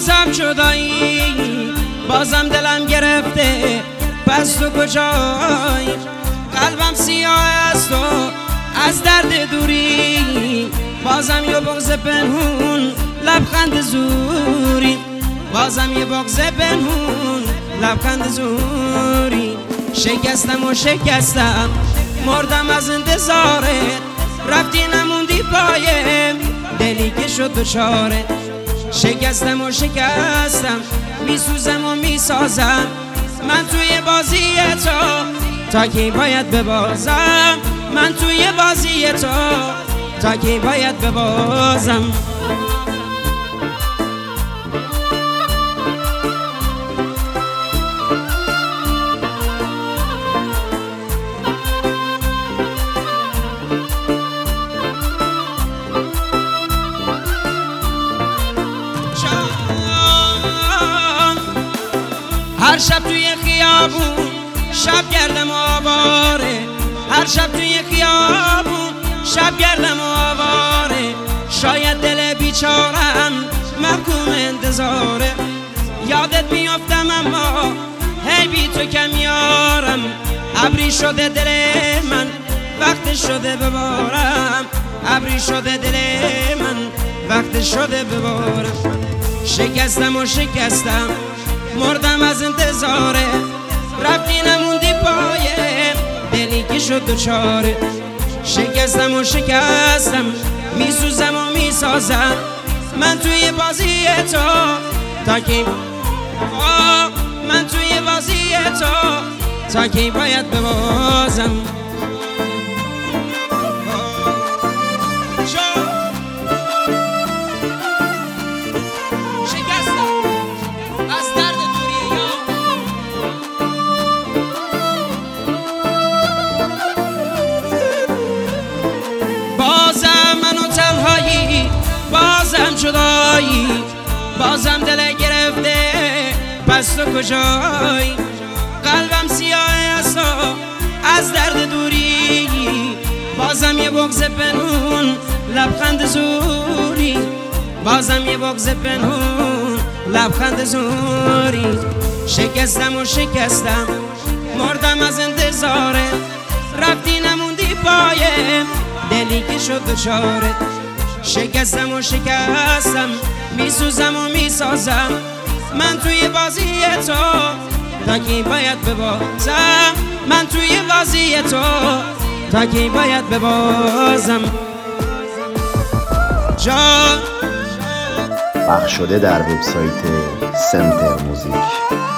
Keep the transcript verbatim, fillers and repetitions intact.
بازم جدایی، بازم دلم گرفته، پس تو کجایی؟ قلبم سیاه است و از درد دوری، بازم یه بغض پنهون لبخند زوری، بازم یه بغض پنهون لبخند زوری. شکستم و شکستم مردم از انتظارت، رفتی نموندی پایم دلی که شد دچارت. شکستم و شکستم میسوزم و میسازم، من توی بازی تو تا کی باید ببازم، من توی بازی تو تا کی باید ببازم. هر شب توی خیابون شب گردم و آواره، هر شب توی خیابون شب گردم و آواره. شاید دل بیچارم محکوم انتظاره، یادت میافتم اما هی بی تو کم یارم. ابری شده دل من وقت شده ببارم، ابری شده دل من وقت شده ببارم. شکستم و شکستم مردم از انتظاره، رفتی نموندی پایم دلی که شد دچاره. شکستم و شکستم میسوزم و میسازم، من توی بازی تو تا کی، من توی بازی تو تا کی باید ببازم. بازم جدایی، بازم دل گرفته، پس تو کجایی؟ قلبم سیاه است و از درد دوری، بازم یه بغض پنهون لبخند زوری، بازم یه بغض پنهون لبخند زوری. شکستم و شکستم مردم از انتظاره، رفتی نموندی پایم دلی که شد دچارت. شکستم و شکستم میسوزم و میسازم، من توی بازی تو تا کی باید ببازم، من توی بازی تو تا کی باید ببازم. جان پخش شده در وبسایت سنتر موزیک.